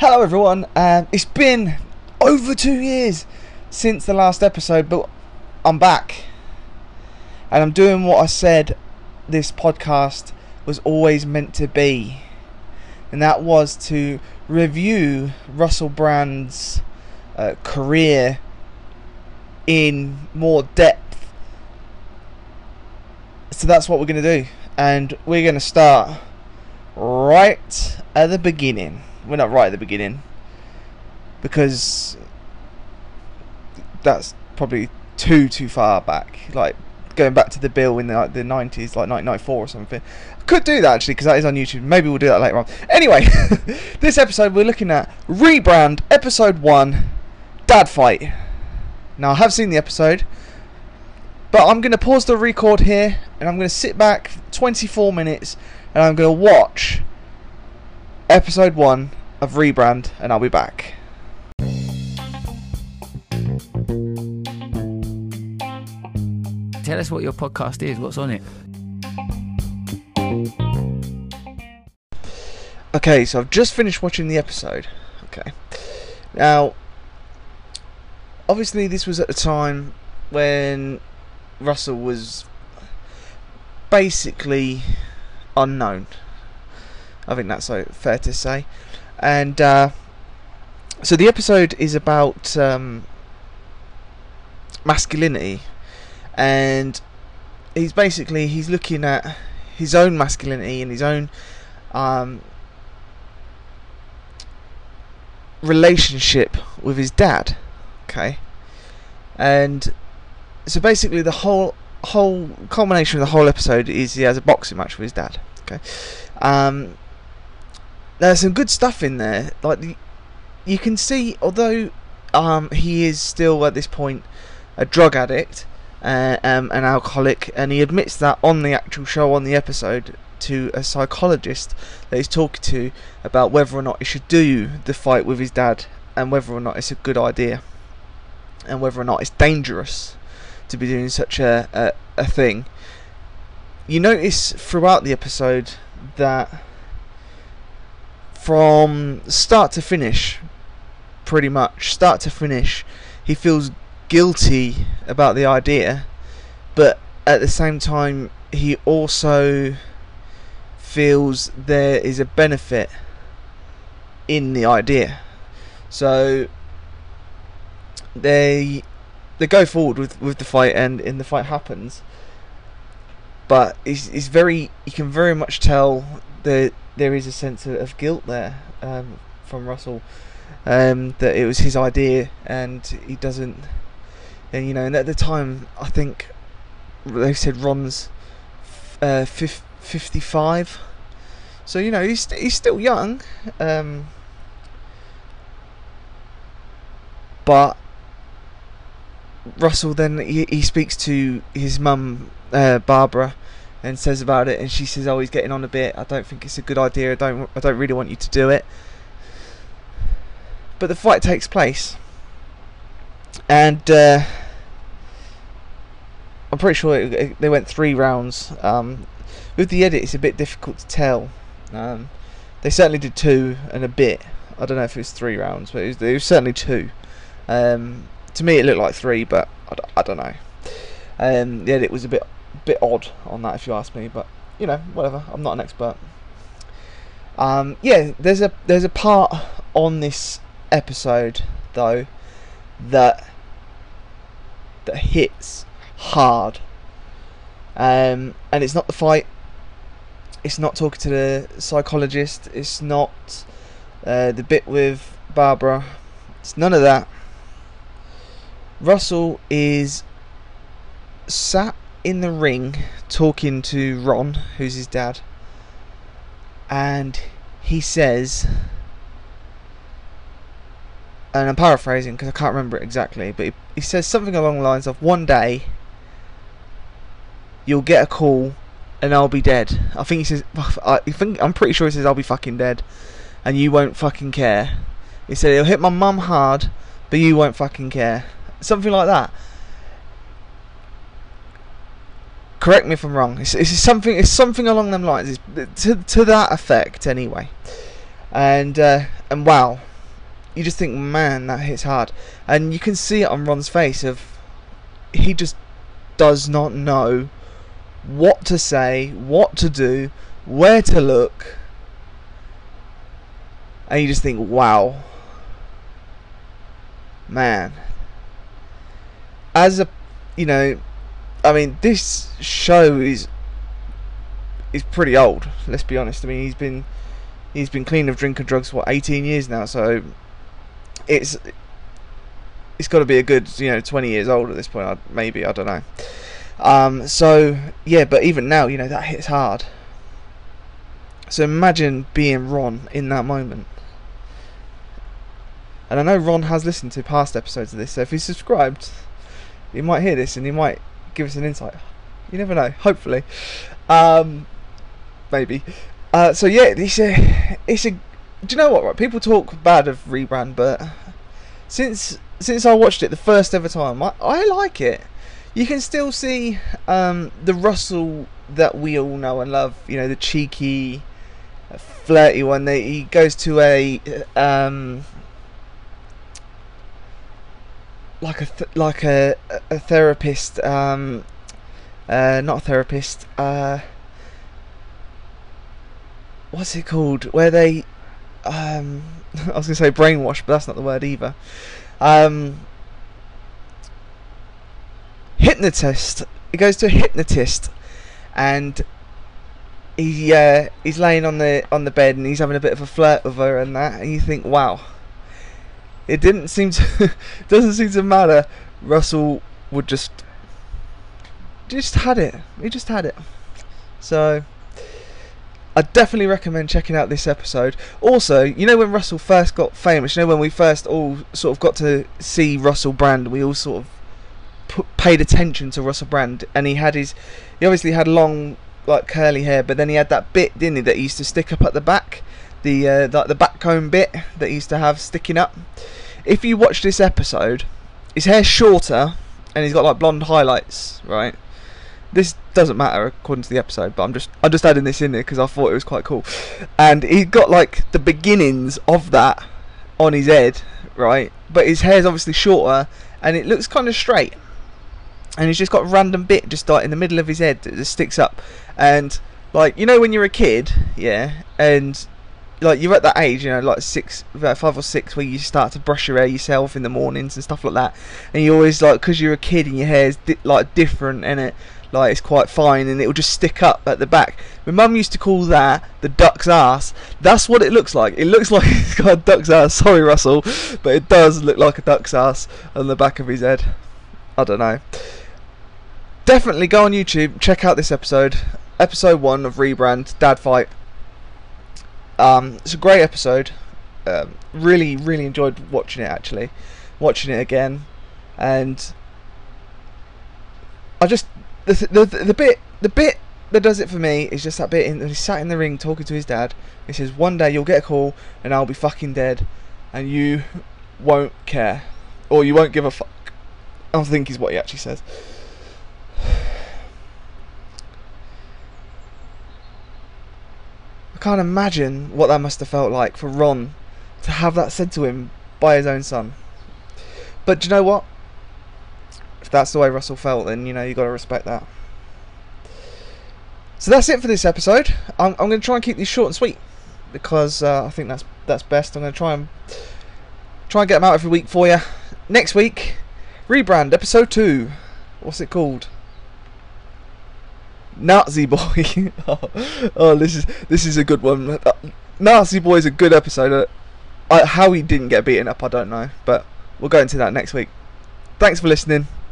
Hello everyone, it's been over 2 years since the last episode, but I'm back and I'm doing what I said this podcast was always meant to be, and that was to review Russell Brand's career in more depth. So that's what we're going to do, and we're going to start right at the beginning. We're not right at the beginning, because that's probably too far back. Like going back to the bill in the 90s, like 1994 or something. I could do that actually, because that is on YouTube. Maybe we'll do that later on. Anyway, this episode we're looking at Rebrand Episode 1, Dad Fight. Now I have seen the episode, but I'm going to pause the record here, and I'm going to sit back 24 minutes, and I'm going to watch Episode 1 of Rebrand, and I'll be back. Tell us what your podcast is. What's on it? Okay, so I've just finished watching the episode. Okay. Now, obviously this was at a time when Russell was basically unknown. I think that's fair to say. And so the episode is about masculinity, and he's looking at his own masculinity and his own relationship with his dad. Okay. And so basically the whole culmination of the whole episode is he has a boxing match with his dad. Okay. There's some good stuff in there. Like you can see, although he is still at this point a drug addict, an alcoholic, and he admits that on the actual show, on the episode, to a psychologist that he's talking to about whether or not he should do the fight with his dad, and whether or not it's a good idea, and whether or not it's dangerous to be doing such a thing. You notice throughout the episode that from start to finish, pretty much start to finish, he feels guilty about the idea, but at the same time he also feels there is a benefit in the idea. So they go forward with the fight, and the fight happens, but it's very, you can very much tell that there is a sense of guilt there from Russell, that it was his idea and he doesn't, and you know, and at the time I think they said Ron's 55, so you know he's still young, but Russell then he speaks to his mum, Barbara, and says about it, and she says, "Oh, he's getting on a bit. I don't think it's a good idea. I don't really want you to do it." But the fight takes place, and I'm pretty sure they went 3 rounds. With the edit, it's a bit difficult to tell. They certainly did 2 and a bit. I don't know if it was 3 rounds, but it was certainly 2. To me, it looked like 3, but I don't know. The edit was a bit odd on that, if you ask me, but you know, whatever. I'm not an expert. Yeah, there's a part on this episode though that hits hard, and it's not the fight. It's not talking to the psychologist. It's not the bit with Barbara. It's none of that. Russell is sat in the ring talking to Ron, who's his dad, and he says, and I'm paraphrasing because I can't remember it exactly, but he says something along the lines of, "One day you'll get a call and I'll be dead." I think he says, I'm pretty sure he says, "I'll be fucking dead and you won't fucking care." He said, "It'll hit my mum hard, but you won't fucking care." Something like that. Correct me if I'm wrong. It's something along them lines. It's to that effect, anyway. And wow, you just think, man, that hits hard. And you can see it on Ron's face of he just does not know what to say, what to do, where to look. And you just think, wow, man. As a, you know, I mean, this show is pretty old. Let's be honest. I mean, he's been clean of drink and drugs for 18 years now, so it's got to be a good 20 years old at this point. Maybe, I don't know. So yeah, but even now, that hits hard. So imagine being Ron in that moment. And I know Ron has listened to past episodes of this, so if he's subscribed, he might hear this and he might give us an insight. You never know. Hopefully, maybe. So yeah, it's a. Do you know what? Right, people talk bad of Rebrand, but since I watched it the first ever time, I like it. You can still see the Russell that we all know and love. The cheeky, flirty one. He goes to a like a therapist. Not a therapist. What's it called? Where they I was gonna say brainwash, but that's not the word either. Hypnotist. He goes to a hypnotist, and he's laying on the bed, and he's having a bit of a flirt with her and that, and you think, wow. It doesn't seem to matter. Russell would just had it. He just had it. So I definitely recommend checking out this episode. Also, when Russell first got famous, when we first all sort of got to see Russell Brand, we all sort of paid attention to Russell Brand, and he obviously had long, like, curly hair, but then he had that bit, didn't he, that he used to stick up at the back, the backcomb bit that he used to have sticking up. If you watch this episode, his hair's shorter, and he's got like blonde highlights, right? This doesn't matter according to the episode, but I'm just adding this in there because I thought it was quite cool. And he got like the beginnings of that on his head, right? But his hair's obviously shorter, and it looks kind of straight. And he's just got a random bit just like in the middle of his head that just sticks up. And like, when you're a kid, yeah, and like you're at that age, like 5 or 6, where you start to brush your hair yourself in the mornings and stuff like that, and you always like, because you're a kid and your hair's like different, and it like it's quite fine, and it'll just stick up at the back. My mum used to call that the duck's ass. That's what it looks like. It looks like it's got a duck's ass. Sorry, Russell, but it does look like a duck's ass on the back of his head. I don't know. Definitely go on YouTube, check out this episode 1 of Rebrand, Dad Fight. It's a great episode. Really enjoyed watching it, actually. Watching it again, and I just the bit that does it for me is just that bit when he's sat in the ring talking to his dad. He says, "One day you'll get a call and I'll be fucking dead, and you won't care, or you won't give a fuck." I think is what he actually says. I can't imagine what that must have felt like for Ron to have that said to him by his own son. But do you know what? If that's the way Russell felt, then you got to respect that. So that's it for this episode. I'm going to try and keep these short and sweet because I think that's best. I'm going to try and get them out every week for you. Next week, Rebrand episode 2. What's it called? Nazi Boy. oh, this is a good one. Nazi Boy is a good episode. How he didn't get beaten up, I don't know, but we'll go into that next week. Thanks for listening.